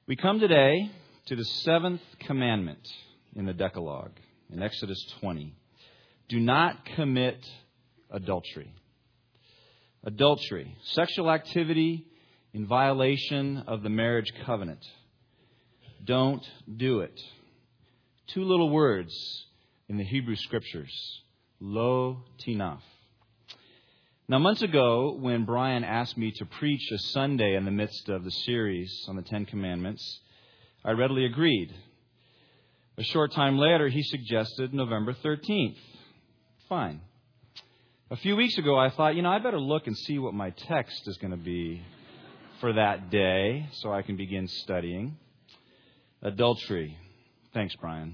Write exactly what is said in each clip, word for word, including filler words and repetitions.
We come today to the seventh commandment in the Decalogue, in Exodus twenty. Do not commit adultery. Adultery, sexual activity in violation of the marriage covenant. Don't do it. Two little words in the Hebrew Scriptures. Lo tinaf. Now, months ago, when Brian asked me to preach a Sunday in the midst of the series on the Ten Commandments, I readily agreed. A short time later, he suggested November thirteenth. Fine. A few weeks ago, I thought, you know, I better look and see what my text is going to be for that day so I can begin studying. Adultery. Thanks, Brian.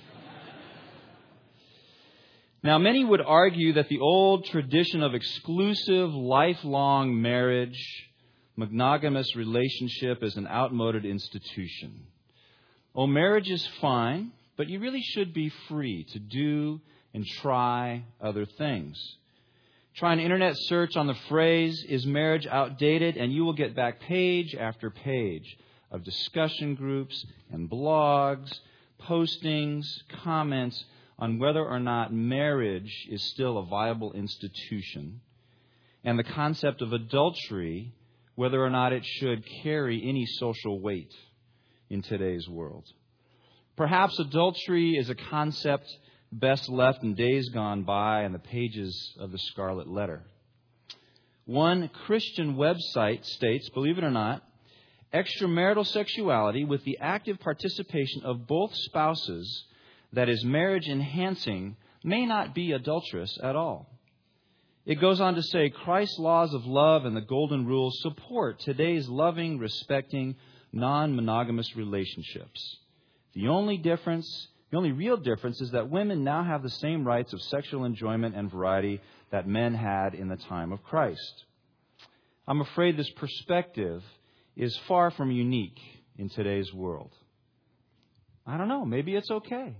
Now, many would argue that the old tradition of exclusive, lifelong marriage, monogamous relationship is an outmoded institution. Oh, marriage is fine, but you really should be free to do and try other things. Try an internet search on the phrase, is marriage outdated? And you will get back page after page of discussion groups and blogs, postings, comments on whether or not marriage is still a viable institution, and the concept of adultery, whether or not it should carry any social weight in today's world. Perhaps adultery is a concept best left in days gone by in the pages of the Scarlet Letter. One Christian website states, believe it or not, extramarital sexuality with the active participation of both spouses that is marriage enhancing may not be adulterous at all. It goes on to say Christ's laws of love and the golden rule support today's loving, respecting, non-monogamous relationships. The only difference, the only real difference is that women now have the same rights of sexual enjoyment and variety that men had in the time of Christ. I'm afraid this perspective is far from unique in today's world. I don't know, maybe it's okay.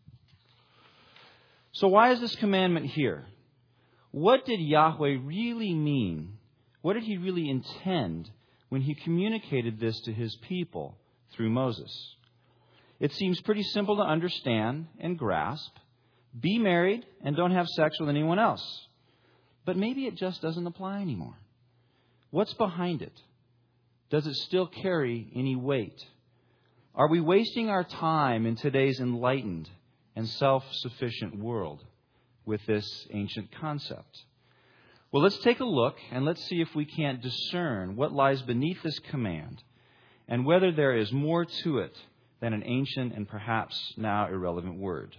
So why is this commandment here? What did Yahweh really mean? What did He really intend when He communicated this to His people through Moses? It seems pretty simple to understand and grasp. Be married and don't have sex with anyone else. But maybe it just doesn't apply anymore. What's behind it? Does it still carry any weight? Are we wasting our time in today's enlightened and self-sufficient world with this ancient concept? Well, let's take a look and let's see if we can't discern what lies beneath this command and whether there is more to it than an ancient and perhaps now irrelevant word.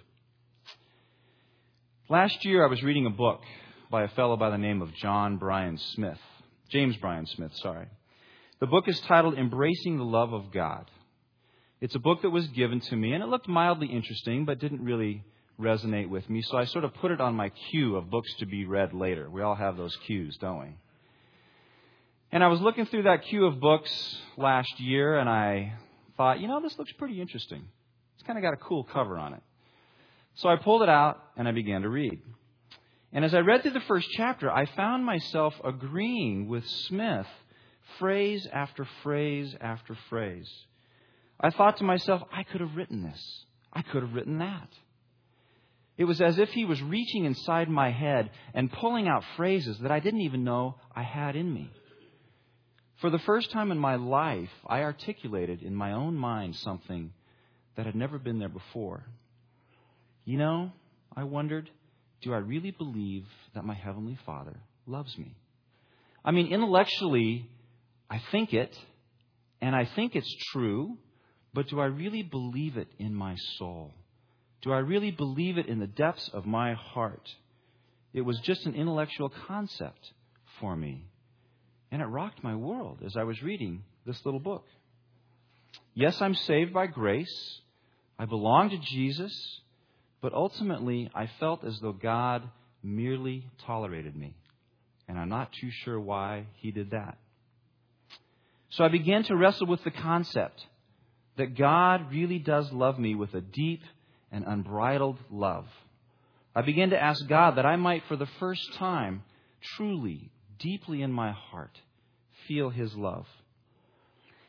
Last year, I was reading a book by a fellow by the name of John Bryan Smith. James Bryan Smith, sorry. The book is titled Embracing the Love of God. It's a book that was given to me, and it looked mildly interesting, but didn't really resonate with me. So I sort of put it on my queue of books to be read later. We all have those queues, don't we? And I was looking through that queue of books last year, and I thought, you know, this looks pretty interesting. It's kind of got a cool cover on it. So I pulled it out, and I began to read. And as I read through the first chapter, I found myself agreeing with Smith, phrase after phrase after phrase. I thought to myself, I could have written this. I could have written that. It was as if he was reaching inside my head and pulling out phrases that I didn't even know I had in me. For the first time in my life, I articulated in my own mind something that had never been there before. You know, I wondered, do I really believe that my Heavenly Father loves me? I mean, intellectually, I think it, and I think it's true. But do I really believe it in my soul? Do I really believe it in the depths of my heart? It was just an intellectual concept for me. And it rocked my world as I was reading this little book. Yes, I'm saved by grace. I belong to Jesus. But ultimately, I felt as though God merely tolerated me. And I'm not too sure why He did that. So I began to wrestle with the concept that God really does love me with a deep and unbridled love. I began to ask God that I might, for the first time, truly, deeply in my heart, feel His love.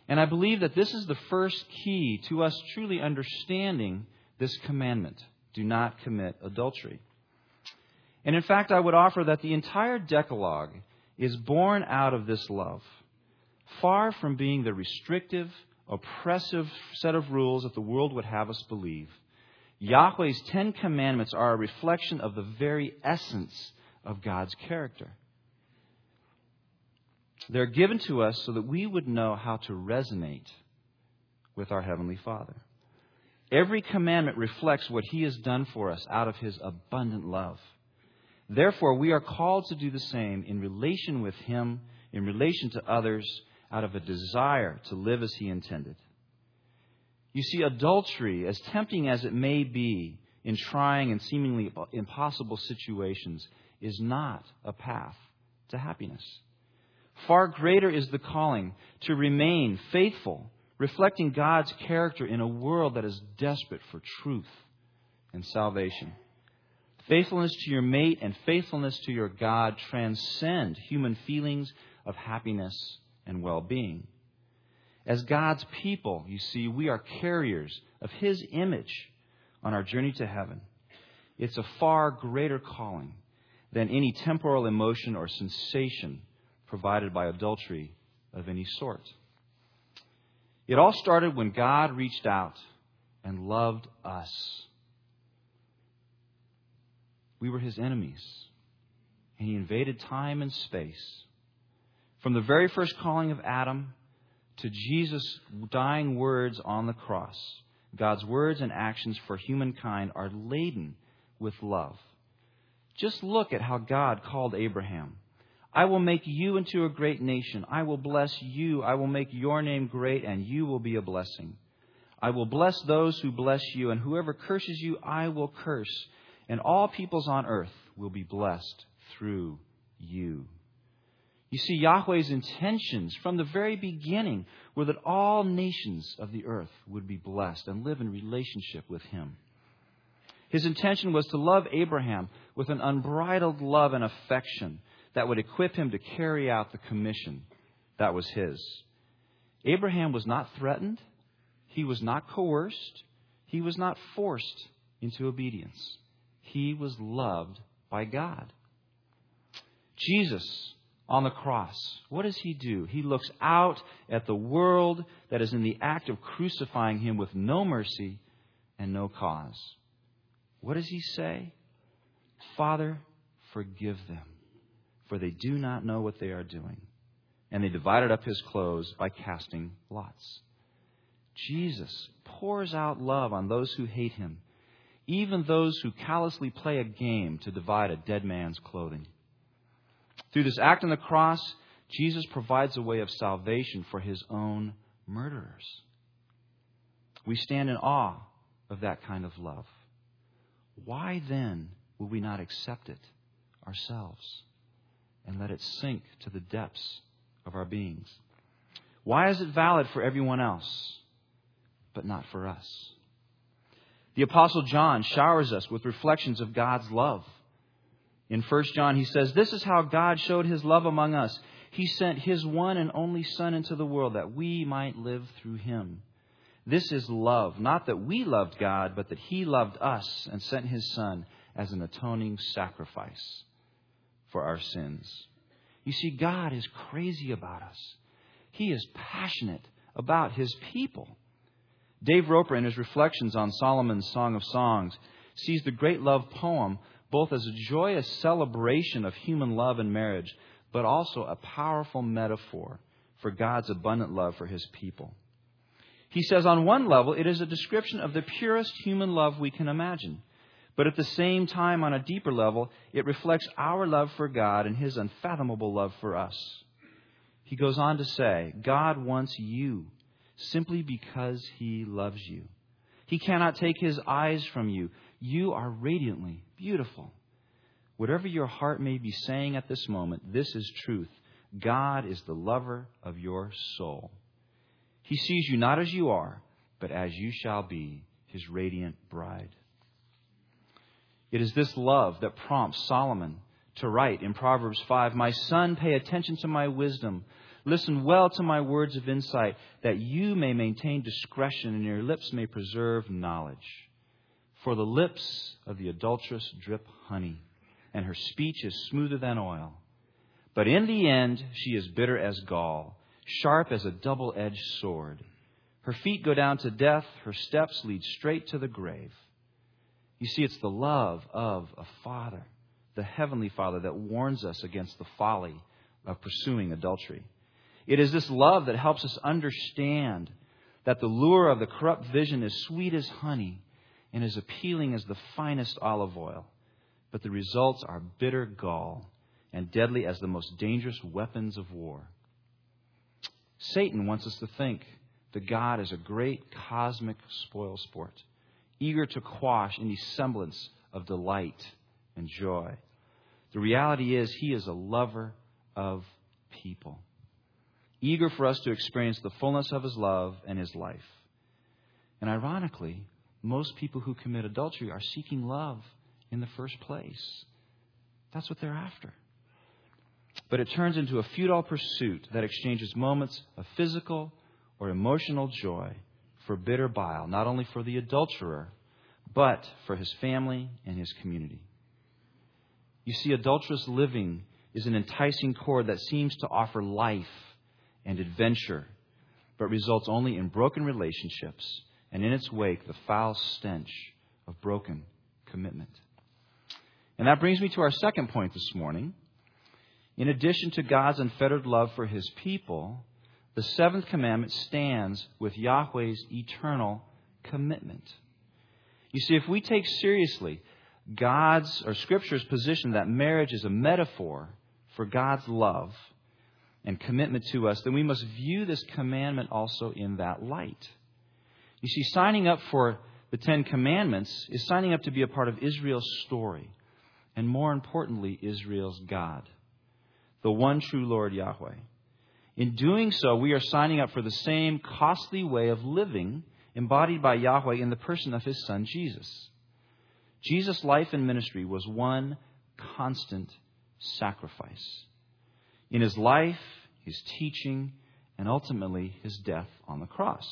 And I believe that this is the first key to us truly understanding this commandment. Do not commit adultery. And in fact, I would offer that the entire Decalogue is born out of this love. Far from being the restrictive, oppressive set of rules that the world would have us believe, Yahweh's Ten Commandments are a reflection of the very essence of God's character. They're given to us so that we would know how to resonate with our Heavenly Father. Every commandment reflects what He has done for us out of His abundant love. Therefore, we are called to do the same in relation with Him, in relation to others, out of a desire to live as He intended. You see, adultery, as tempting as it may be in trying and seemingly impossible situations, is not a path to happiness. Far greater is the calling to remain faithful, reflecting God's character in a world that is desperate for truth and salvation. Faithfulness to your mate and faithfulness to your God transcend human feelings of happiness and well-being. As God's people, you see, we are carriers of His image on our journey to heaven. It's a far greater calling than any temporal emotion or sensation provided by adultery of any sort. It all started when God reached out and loved us. We were His enemies, and He invaded time and space. From the very first calling of Adam to Jesus' dying words on the cross, God's words and actions for humankind are laden with love. Just look at how God called Abraham. I will make you into a great nation. I will bless you. I will make your name great, and you will be a blessing. I will bless those who bless you, and whoever curses you, I will curse. And all peoples on earth will be blessed through you. You see, Yahweh's intentions from the very beginning were that all nations of the earth would be blessed and live in relationship with Him. His intention was to love Abraham with an unbridled love and affection that would equip him to carry out the commission that was his. Abraham was not threatened. He was not coerced. He was not forced into obedience. He was loved by God. Jesus on the cross, what does He do? He looks out at the world that is in the act of crucifying Him with no mercy and no cause. What does He say? Father, forgive them, for they do not know what they are doing. And they divided up His clothes by casting lots. Jesus pours out love on those who hate Him, even those who callously play a game to divide a dead man's clothing. Through this act on the cross, Jesus provides a way of salvation for His own murderers. We stand in awe of that kind of love. Why then will we not accept it ourselves and let it sink to the depths of our beings? Why is it valid for everyone else, but not for us? The Apostle John showers us with reflections of God's love. In First John, he says, "This is how God showed His love among us. He sent His one and only Son into the world that we might live through Him. This is love, not that we loved God, but that He loved us and sent His Son as an atoning sacrifice for our sins." You see, God is crazy about us. He is passionate about His people. Dave Roper, in his reflections on Solomon's Song of Songs, sees the great love poem both as a joyous celebration of human love and marriage, but also a powerful metaphor for God's abundant love for His people. He says, on one level, it is a description of the purest human love we can imagine. But at the same time, on a deeper level, it reflects our love for God and His unfathomable love for us. He goes on to say, God wants you simply because He loves you. He cannot take His eyes from you. You are radiantly beautiful. Whatever your heart may be saying at this moment, this is truth. God is the lover of your soul. He sees you not as you are, but as you shall be, His radiant bride. It is this love that prompts Solomon to write in Proverbs five, "My son, pay attention to my wisdom. Listen well to my words of insight, that you may maintain discretion and your lips may preserve knowledge. For the lips of the adulteress drip honey, and her speech is smoother than oil. But in the end, she is bitter as gall, sharp as a double-edged sword. Her feet go down to death. Her steps lead straight to the grave. You see, it's the love of a Father, the Heavenly Father, that warns us against the folly of pursuing adultery. It is this love that helps us understand that the lure of the corrupt vision is sweet as honey and as appealing as the finest olive oil. But the results are bitter gall and deadly as the most dangerous weapons of war. Satan wants us to think that God is a great cosmic spoil sport, eager to quash any semblance of delight and joy. The reality is he is a lover of people, eager for us to experience the fullness of his love and his life. And ironically, most people who commit adultery are seeking love in the first place. That's what they're after. But it turns into a futile pursuit that exchanges moments of physical or emotional joy for bitter bile, not only for the adulterer, but for his family and his community. You see, adulterous living is an enticing cord that seems to offer life and adventure, but results only in broken relationships and in its wake the foul stench of broken commitment. And that brings me to our second point this morning. In addition to God's unfettered love for his people, the seventh commandment stands with Yahweh's eternal commitment. You see, if we take seriously God's or Scripture's position that marriage is a metaphor for God's love and commitment to us, then we must view this commandment also in that light. You see, signing up for the Ten Commandments is signing up to be a part of Israel's story, and more importantly, Israel's God, the one true Lord Yahweh. In doing so, we are signing up for the same costly way of living embodied by Yahweh in the person of his Son, Jesus. Jesus' life and ministry was one constant sacrifice. In his life, his teaching, and ultimately his death on the cross.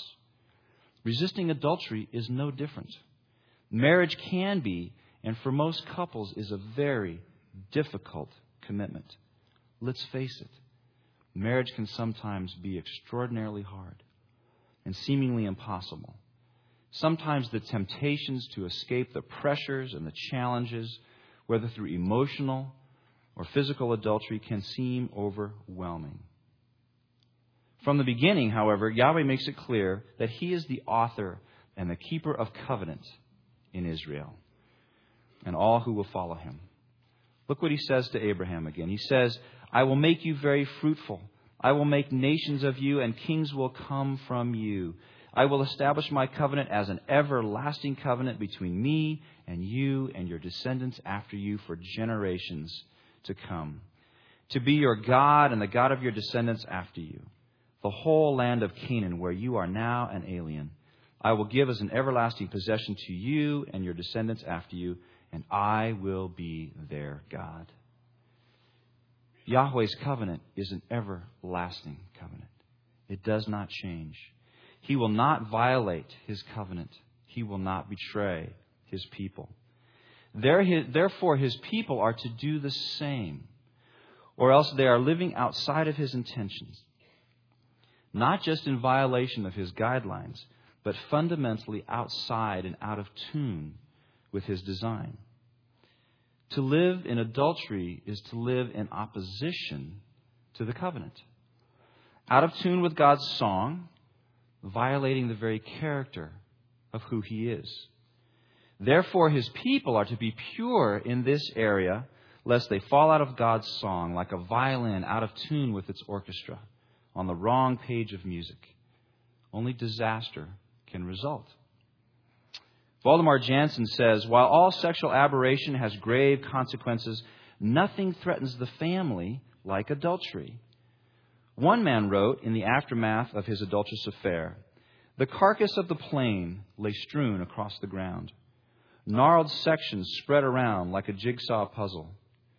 Resisting adultery is no different. Marriage can be, and for most couples, is a very difficult commitment. Let's face it. Marriage can sometimes be extraordinarily hard and seemingly impossible. Sometimes the temptations to escape the pressures and the challenges, whether through emotional or physical adultery, can seem overwhelming. From the beginning, however, Yahweh makes it clear that he is the author and the keeper of covenant in Israel and all who will follow him. Look what he says to Abraham again. He says, I will make you very fruitful. I will make nations of you, and kings will come from you. I will establish my covenant as an everlasting covenant between me and you and your descendants after you for generations to come, to be your God and the God of your descendants after you. The whole land of Canaan, where you are now an alien, I will give as an everlasting possession to you and your descendants after you, and I will be their God. Yahweh's covenant is an everlasting covenant. It does not change. He will not violate his covenant. He will not betray his people. Therefore, his people are to do the same, or else they are living outside of his intentions. Not just in violation of his guidelines, but fundamentally outside and out of tune with his design. To live in adultery is to live in opposition to the covenant. Out of tune with God's song, violating the very character of who he is. Therefore, his people are to be pure in this area, lest they fall out of God's song like a violin out of tune with its orchestra on the wrong page of music. Only disaster can result. Waldemar Jansen says, while all sexual aberration has grave consequences, nothing threatens the family like adultery. One man wrote in the aftermath of his adulterous affair, the carcass of the plain lay strewn across the ground. Gnarled sections spread around like a jigsaw puzzle.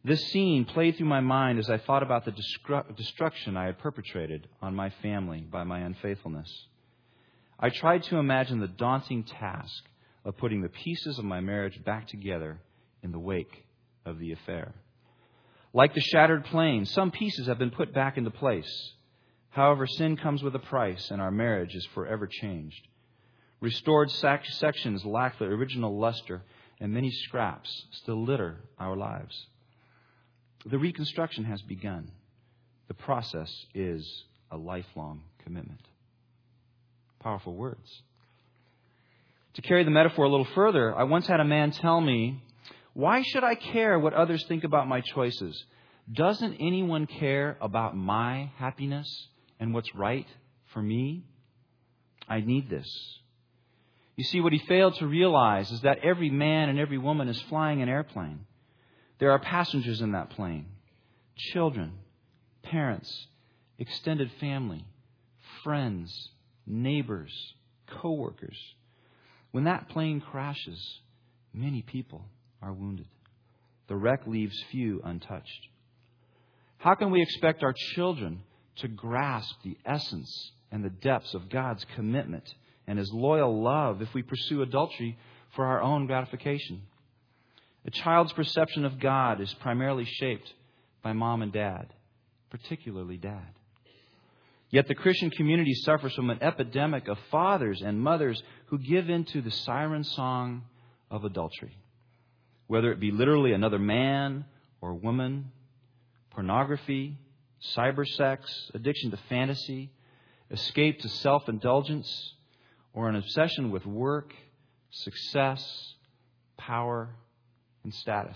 This scene played through my mind as I thought about the destru- destruction I had perpetrated on my family by my unfaithfulness. I tried to imagine the daunting task of putting the pieces of my marriage back together in the wake of the affair. Like the shattered plane, some pieces have been put back into place. However, sin comes with a price, and our marriage is forever changed. Restored sac- sections lack the original luster, and many scraps still litter our lives. The reconstruction has begun. The process is a lifelong commitment. Powerful words. To carry the metaphor a little further, I once had a man tell me, "Why should I care what others think about my choices? Doesn't anyone care about my happiness and what's right for me? I need this." You see, what he failed to realize is that every man and every woman is flying an airplane. There are passengers in that plane. Children, parents, extended family, friends, neighbors, co-workers. When that plane crashes, many people are wounded. The wreck leaves few untouched. How can we expect our children to grasp the essence and the depths of God's commitment and His loyal love if we pursue adultery for our own gratification? A child's perception of God is primarily shaped by mom and dad, particularly dad. Yet the Christian community suffers from an epidemic of fathers and mothers who give in to the siren song of adultery. Whether it be literally another man or woman, pornography, cybersex, addiction to fantasy, escape to self-indulgence, or an obsession with work, success, power, and status.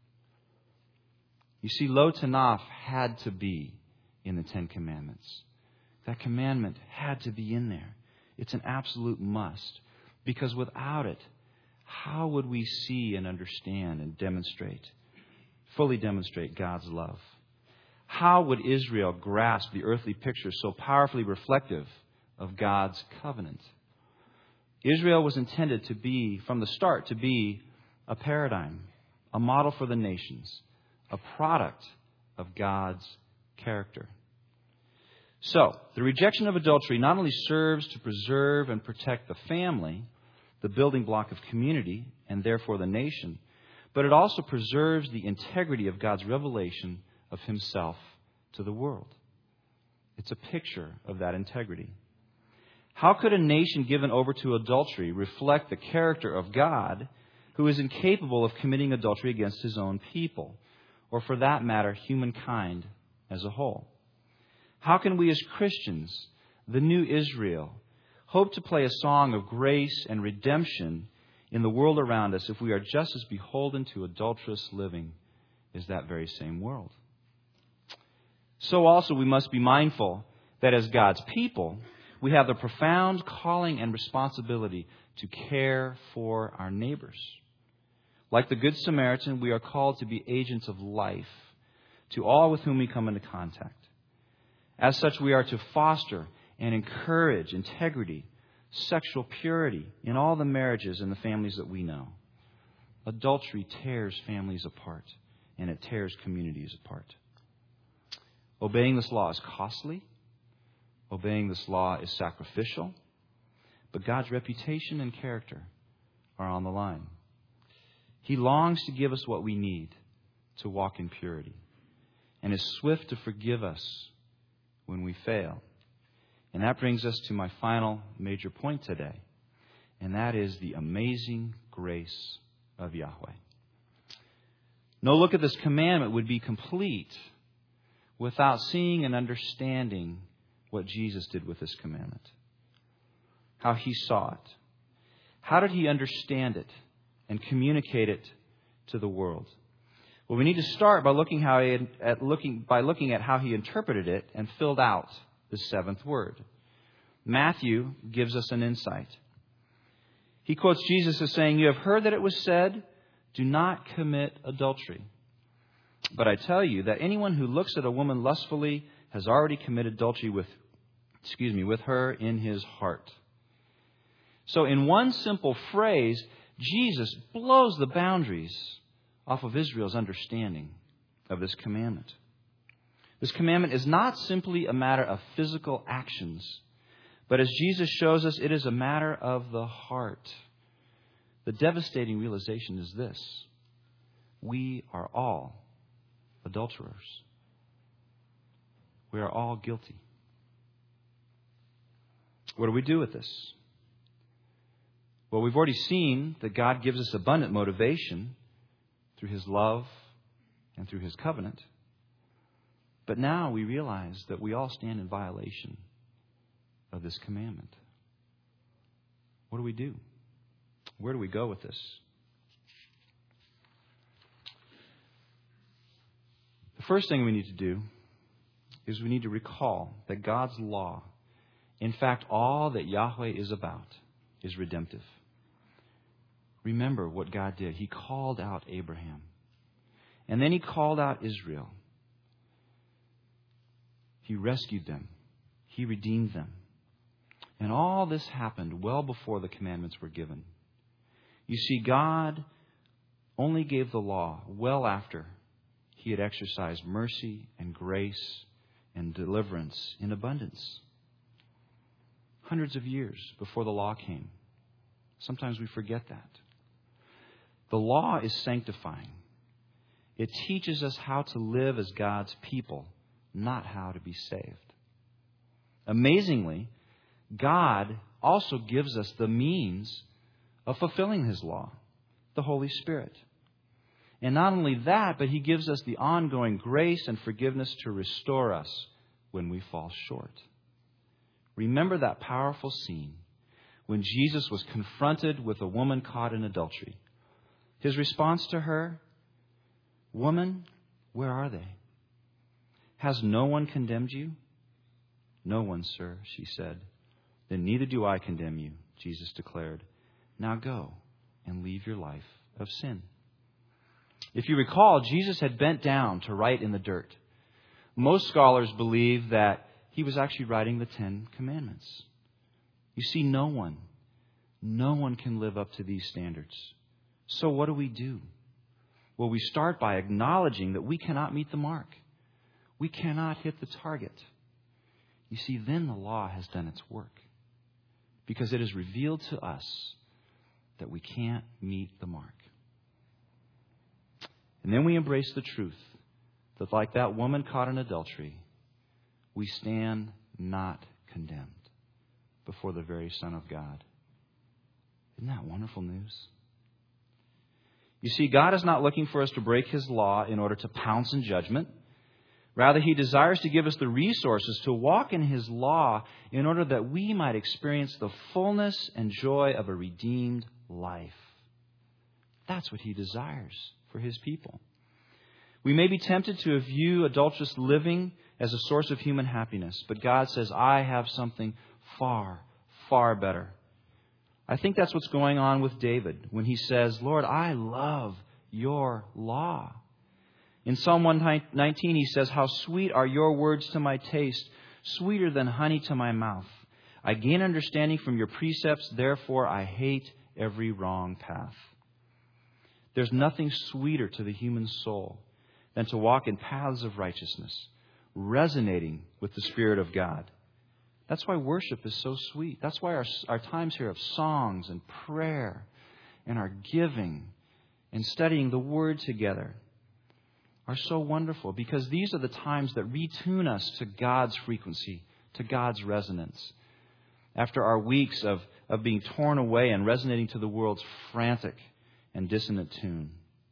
You see, Lo Tanaf had to be in the Ten Commandments. That commandment had to be in there. It's an absolute must. Because without it, how would we see and understand and demonstrate, fully demonstrate God's love? How would Israel grasp the earthly picture so powerfully reflective of God's covenant? Israel was intended to be, from the start, to be a paradigm, a model for the nations, a product of God's character. So, the rejection of adultery not only serves to preserve and protect the family, the building block of community, and therefore the nation, but it also preserves the integrity of God's revelation of Himself to the world. It's a picture of that integrity. How could a nation given over to adultery reflect the character of God, who is incapable of committing adultery against His own people, or for that matter, humankind as a whole? How can we as Christians, the new Israel, hope to play a song of grace and redemption in the world around us if we are just as beholden to adulterous living as that very same world? So also we must be mindful that as God's people, we have the profound calling and responsibility to care for our neighbors. Like the Good Samaritan, we are called to be agents of life to all with whom we come into contact. As such, we are to foster and encourage integrity, sexual purity in all the marriages and the families that we know. Adultery tears families apart, and it tears communities apart. Obeying this law is costly. Obeying this law is sacrificial. But God's reputation and character are on the line. He longs to give us what we need to walk in purity, and is swift to forgive us when we fail. And that brings us to my final major point today, and that is the amazing grace of Yahweh. No look at this commandment would be complete without seeing and understanding what Jesus did with this commandment, how He saw it. How did He understand it and communicate it to the world? Well, we need to start by looking how he had, at looking by looking at how He interpreted it and filled out the seventh word. Matthew gives us an insight. He quotes Jesus as saying, "You have heard that it was said, 'Do not commit adultery.' But I tell you that anyone who looks at a woman lustfully has already committed adultery with, excuse me, with her in his heart." So in one simple phrase, Jesus blows the boundaries off of Israel's understanding of this commandment. This commandment is not simply a matter of physical actions, but as Jesus shows us, it is a matter of the heart. The devastating realization is this: we are all adulterers. We are all guilty. What do we do with this? Well, we've already seen that God gives us abundant motivation through His love and through His covenant. But now we realize that we all stand in violation of this commandment. What do we do? Where do we go with this? The first thing we need to do is we need to recall that God's law, in fact, all that Yahweh is about, is redemptive. Remember what God did. He called out Abraham. And then He called out Israel. He rescued them. He redeemed them. And all this happened well before the commandments were given. You see, God only gave the law well after He had exercised mercy and grace and deliverance in abundance. Hundreds of years before the law came. Sometimes we forget that. The law is sanctifying. It teaches us how to live as God's people, not how to be saved. Amazingly, God also gives us the means of fulfilling His law, the Holy Spirit. And not only that, but He gives us the ongoing grace and forgiveness to restore us when we fall short. Remember that powerful scene when Jesus was confronted with a woman caught in adultery. His response to her, "Woman, where are they? Has no one condemned you?" "No one, sir," she said. "Then neither do I condemn you," Jesus declared. "Now go and leave your life of sin." If you recall, Jesus had bent down to write in the dirt. Most scholars believe that He was actually writing the Ten Commandments. You see, no one, no one can live up to these standards. So what do we do? Well, we start by acknowledging that we cannot meet the mark. We cannot hit the target. You see, then the law has done its work, because it has revealed to us that we can't meet the mark. And then we embrace the truth that, like that woman caught in adultery, we stand not condemned before the very Son of God. Isn't that wonderful news? You see, God is not looking for us to break His law in order to pounce in judgment. Rather, He desires to give us the resources to walk in His law in order that we might experience the fullness and joy of a redeemed life. That's what He desires for His people. We may be tempted to view adulterous living as a source of human happiness, but God says, "I have something far, far better." I think that's what's going on with David when he says, "Lord, I love your law." In Psalm one nineteen, he says, "How sweet are your words to my taste, sweeter than honey to my mouth. I gain understanding from your precepts, therefore I hate every wrong path." There's nothing sweeter to the human soul than to walk in paths of righteousness, resonating with the Spirit of God. That's why worship is so sweet. That's why our, our times here of songs and prayer and our giving and studying the Word together are so wonderful, because these are the times that retune us to God's frequency, to God's resonance. After our weeks of, of being torn away and resonating to the world's frantic and dissonant tune.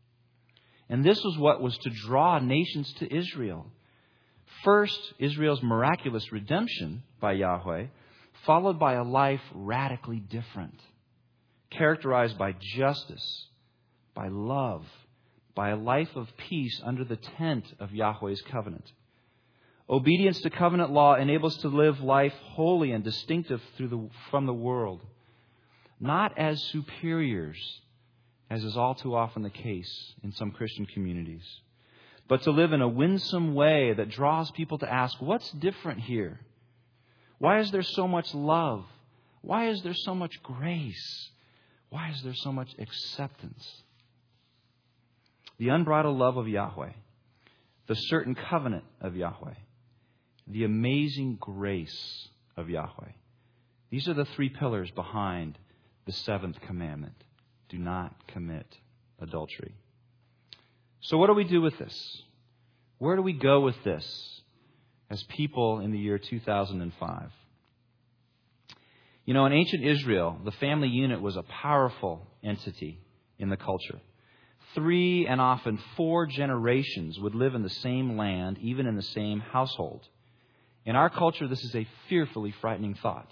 And this was what was to draw nations to Israel. First, Israel's miraculous redemption by Yahweh, followed by a life radically different, characterized by justice, by love, by a life of peace under the tent of Yahweh's covenant. Obedience to covenant law enables us to live life holy and distinctive through the, from the world, not as superiors, as is all too often the case in some Christian communities, but to live in a winsome way that draws people to ask, what's different here? Why is there so much love? Why is there so much grace? Why is there so much acceptance? The unbridled love of Yahweh the certain covenant of Yahweh, the amazing grace of Yahweh. These are the three pillars behind the seventh commandment. Do not commit adultery. So what do we do with this? Where do we go with this as people in the year two thousand five? You know, in ancient Israel, the family unit was a powerful entity in the culture. Three and often four generations would live in the same land, even in the same household. In our culture, this is a fearfully frightening thought.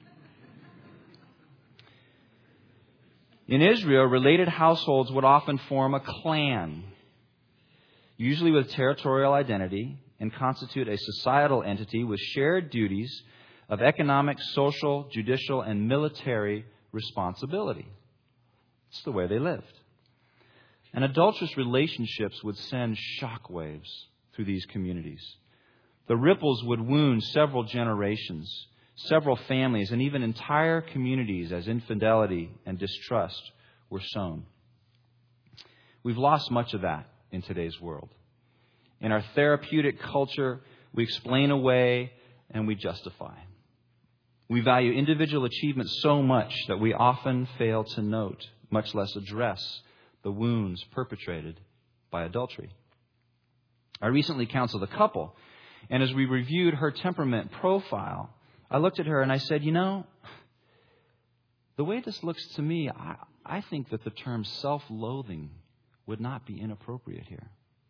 In Israel, related households would often form a clan, usually with territorial identity, and constitute a societal entity with shared duties of economic, social, judicial, and military responsibility. It's the way they lived. And adulterous relationships would send shockwaves through these communities. The ripples would wound several generations, several families, and even entire communities as infidelity and distrust were sown. We've lost much of that in today's world. In our therapeutic culture, we explain away and we justify. We value individual achievement so much that we often fail to note, much less address, the wounds perpetrated by adultery. I recently counseled a couple, and as we reviewed her temperament profile, I looked at her and I said, you know, the way this looks to me, I, I think that the term self-loathing would not be inappropriate here.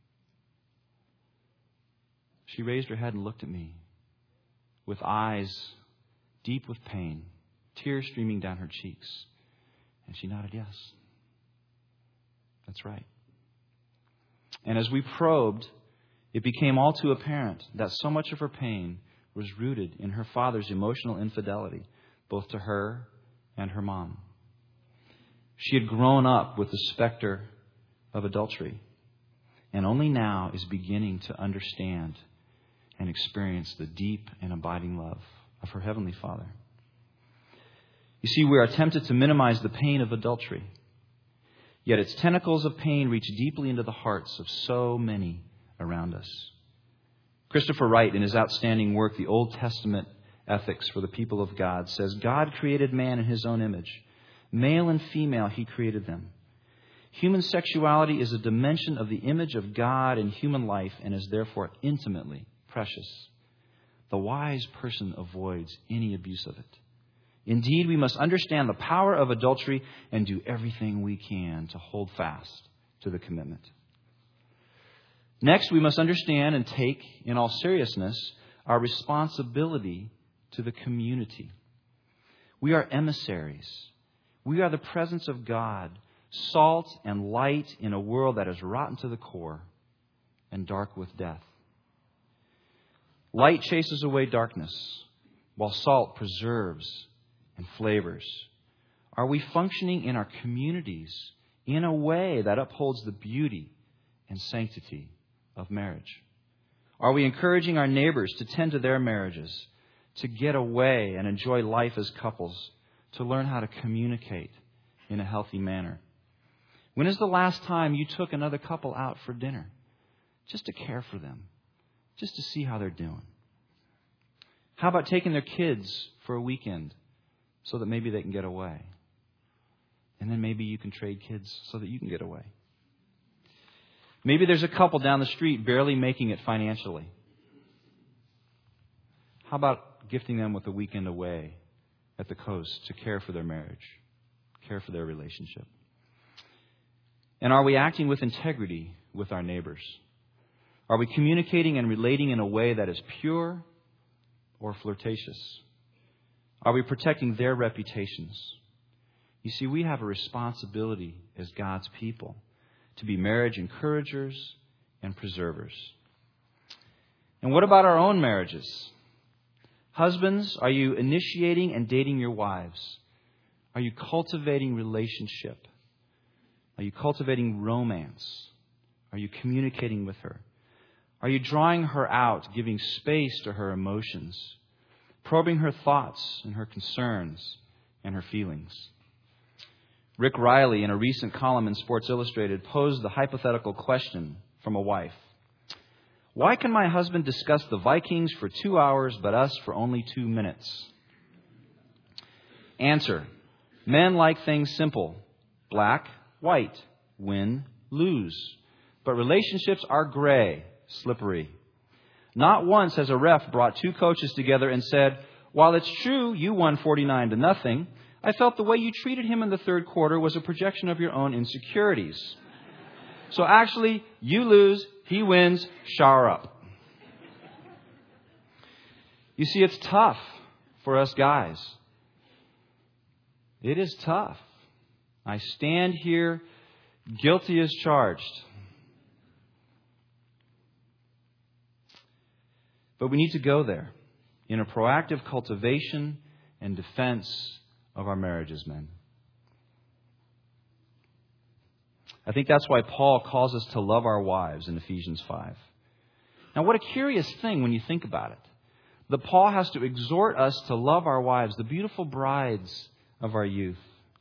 She raised her head and looked at me with eyes deep with pain, tears streaming down her cheeks. And she nodded yes. That's right. And as we probed, it became all too apparent that so much of her pain was rooted in her father's emotional infidelity, both to her and her mom. She had grown up with the specter of adultery, and only now is beginning to understand and experience the deep and abiding love of her Heavenly Father. You see, we are tempted to minimize the pain of adultery, yet its tentacles of pain reach deeply into the hearts of so many around us. Christopher Wright, in his outstanding work, The Old Testament Ethics for the People of God, says, God created man in his own image. Male and female, he created them. Human sexuality is a dimension of the image of God in human life and is therefore intimately precious. The wise person avoids any abuse of it. Indeed, we must understand the power of adultery and do everything we can to hold fast to the commitment. Next, we must understand and take, in all seriousness, our responsibility to the community. We are emissaries. We are the presence of God, salt and light in a world that is rotten to the core and dark with death. Light chases away darkness, while salt preserves and flavors. Are we functioning in our communities in a way that upholds the beauty and sanctity of marriage? Are we encouraging our neighbors to tend to their marriages, to get away and enjoy life as couples, to learn how to communicate in a healthy manner? When is the last time you took another couple out for dinner just to care for them, just to see how they're doing? How about taking their kids for a weekend so that maybe they can get away? And then maybe you can trade kids so that you can get away. Maybe there's a couple down the street barely making it financially. How about gifting them with a weekend away at the coast to care for their marriage, care for their relationship? And are we acting with integrity with our neighbors? Are we communicating and relating in a way that is pure or flirtatious? Are we protecting their reputations? You see, we have a responsibility as God's people to be marriage encouragers and preservers. And what about our own marriages? Husbands, are you initiating and dating your wives? Are you cultivating relationship? Are you cultivating romance? Are you communicating with her? Are you drawing her out, giving space to her emotions, probing her thoughts and her concerns and her feelings? Rick Riley, in a recent column in Sports Illustrated, posed the hypothetical question from a wife. Why can my husband discuss the Vikings for two hours, but us for only two minutes? Answer. Men like things simple. Black, white, win, lose. But relationships are gray, slippery. Not once has a ref brought two coaches together and said, while it's true you won forty-nine to nothing, I felt the way you treated him in the third quarter was a projection of your own insecurities. So actually, you lose, he wins, shower up. You see, it's tough for us guys. It is tough. I stand here guilty as charged. But we need to go there in a proactive cultivation and defense of our marriages, men. I think that's why Paul calls us to love our wives in Ephesians five. Now, what a curious thing when you think about it. That Paul has to exhort us to love our wives, the beautiful brides of our youth.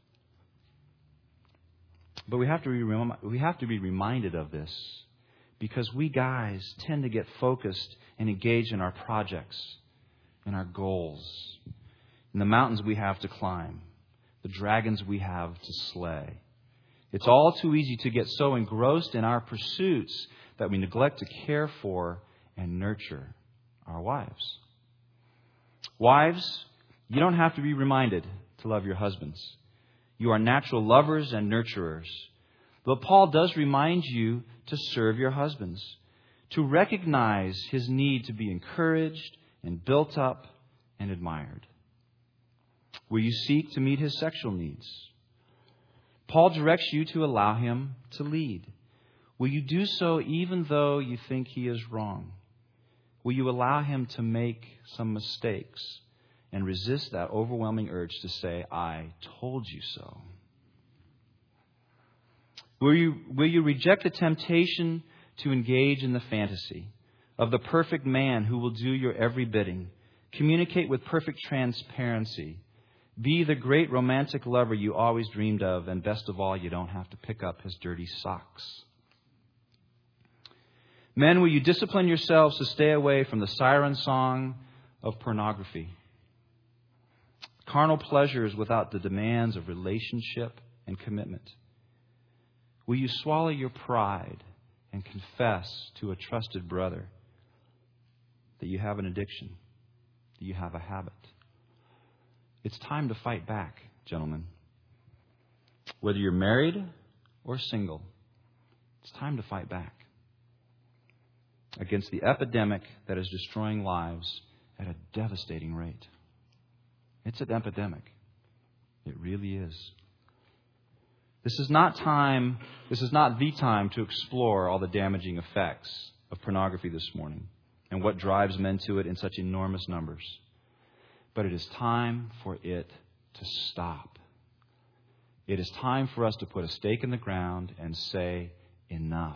But we have to be, we have to be reminded of this because we guys tend to get focused and engaged in our projects, in our goals, in the mountains we have to climb, the dragons we have to slay. It's all too easy to get so engrossed in our pursuits that we neglect to care for and nurture our wives. Wives, you don't have to be reminded to love your husbands. You are natural lovers and nurturers. But Paul does remind you to serve your husbands, to recognize his need to be encouraged and built up and admired. Will you seek to meet his sexual needs? Paul directs you to allow him to lead. Will you do so even though you think he is wrong? Will you allow him to make some mistakes and resist that overwhelming urge to say, I told you so? Will you, will you reject the temptation to engage in the fantasy of the perfect man who will do your every bidding, communicate with perfect transparency, be the great romantic lover you always dreamed of, and best of all, you don't have to pick up his dirty socks? Men, will you discipline yourselves to stay away from the siren song of pornography? Carnal pleasures without the demands of relationship and commitment. Will you swallow your pride and confess to a trusted brother that you have an addiction, that you have a habit? It's time to fight back, gentlemen. Whether you're married or single, it's time to fight back against the epidemic that is destroying lives at a devastating rate. It's an epidemic. It really is. This is not time, this is not the time to explore all the damaging effects of pornography this morning and what drives men to it in such enormous numbers. But it is time for it to stop. It is time for us to put a stake in the ground and say, enough.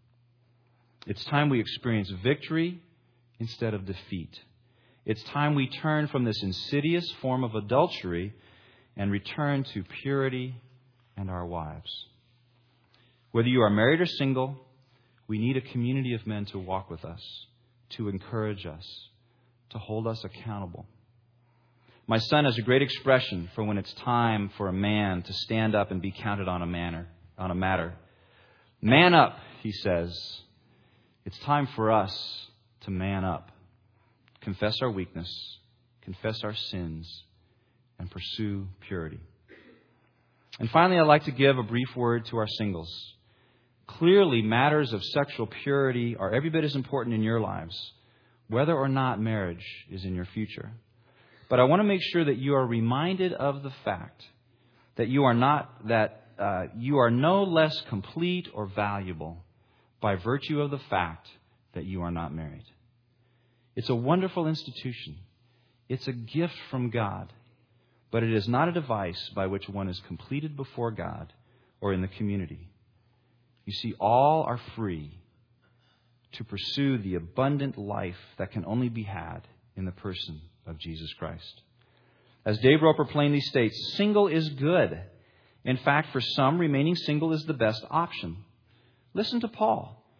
It's time we experience victory instead of defeat. It's time we turn from this insidious form of adultery and return to purity and our wives. Whether you are married or single, we need a community of men to walk with us, to encourage us, to hold us accountable. My son has a great expression for when it's time for a man to stand up and be counted on a manner, on a matter. Man up, he says. It's time for us to man up, confess our weakness, confess our sins, and pursue purity. And finally, I'd like to give a brief word to our singles. Clearly, matters of sexual purity are every bit as important in your lives, whether or not marriage is in your future. But I want to make sure that you are reminded of the fact that you are not that uh, you are no less complete or valuable by virtue of the fact that you are not married. It's a wonderful institution. It's a gift from God. But it is not a device by which one is completed before God or in the community. You see, all are free to pursue the abundant life that can only be had in the person of Jesus Christ. As Dave Roper plainly states, single is good. In fact, for some, remaining single is the best option. Listen to Paul.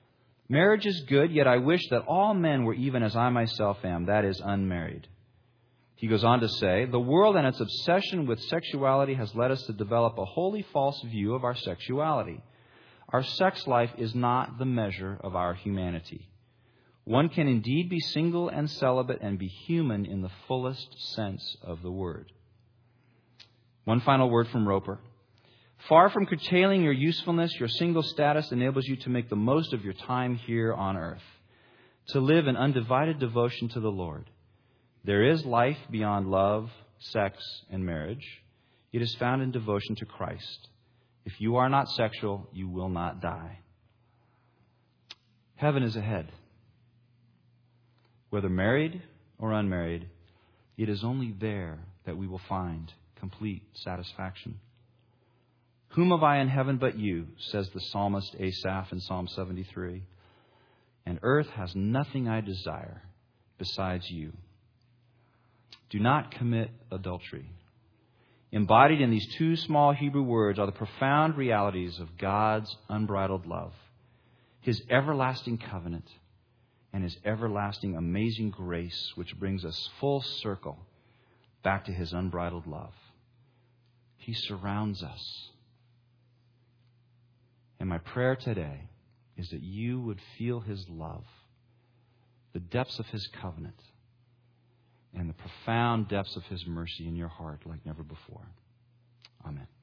Marriage is good, yet I wish that all men were even as I myself am, that is, unmarried. He goes on to say, the world and its obsession with sexuality has led us to develop a wholly false view of our sexuality. Our sex life is not the measure of our humanity. One can indeed be single and celibate and be human in the fullest sense of the word. One final word from Roper. Far from curtailing your usefulness, your single status enables you to make the most of your time here on earth, to live in undivided devotion to the Lord. There is life beyond love, sex, and marriage. It is found in devotion to Christ. If you are not sexual, you will not die. Heaven is ahead. Whether married or unmarried, it is only there that we will find complete satisfaction. Whom have I in heaven but you, says the psalmist Asaph in Psalm seventy-three. And earth has nothing I desire besides you. Do not commit adultery. Embodied in these two small Hebrew words are the profound realities of God's unbridled love, His everlasting covenant, and His everlasting amazing grace, which brings us full circle back to His unbridled love. He surrounds us. And my prayer today is that you would feel His love, the depths of His covenant, and the profound depths of His mercy in your heart like never before. Amen.